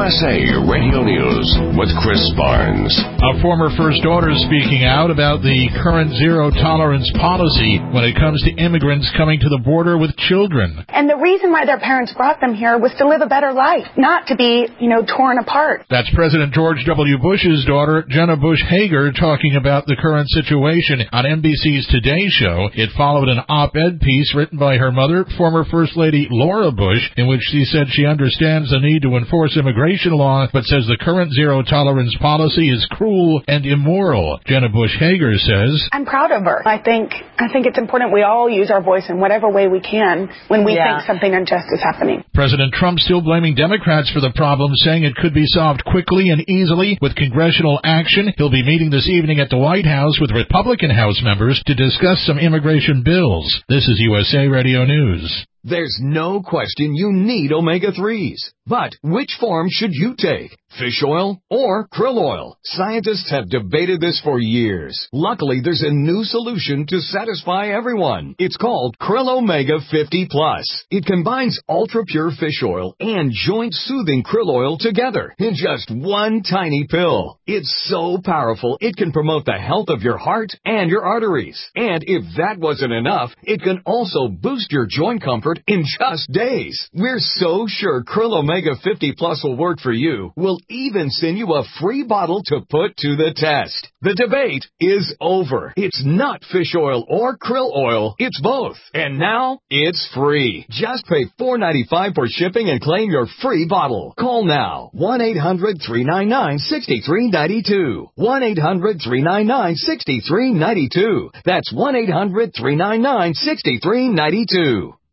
USA Radio News with Chris Barnes. A former first daughter speaking out about the current zero-tolerance policy when it comes to immigrants coming to the border with children. And the reason why their parents brought them here was to live a better life, not to be, torn apart. That's President George W. Bush's daughter, Jenna Bush Hager, talking about the current situation on NBC's Today Show. It followed an op-ed piece written by her mother, former First Lady Laura Bush, in which she said she understands the need to enforce immigration law, but says the current zero-tolerance policy is cruel and immoral. Jenna Bush Hager says, I'm proud of her. I think it's important we all use our voice in whatever way we can when we think something unjust is happening. President Trump still blaming Democrats for the problem, saying it could be solved quickly and easily with congressional action. He'll be meeting this evening at the White House with Republican House members to discuss some immigration bills. This is USA Radio News. There's no question you need omega-3s. But which form should you take? Fish oil or krill oil? Scientists have debated this for years. Luckily, there's a new solution to satisfy everyone. It's called Krill Omega 50 Plus. It combines ultra-pure fish oil and joint-soothing krill oil together in just one tiny pill. It's so powerful, it can promote the health of your heart and your arteries. And if that wasn't enough, it can also boost your joint comfort in just days. We're so sure Krill Omega 50 Plus will work for you. We'll even send you a free bottle to put to the test. The debate is over. It's not fish oil or krill oil. It's both. And now it's free. Just pay $4.95 for shipping and claim your free bottle. Call now. 1-800-399-6392. 1-800-399-6392. That's 1-800-399-6392.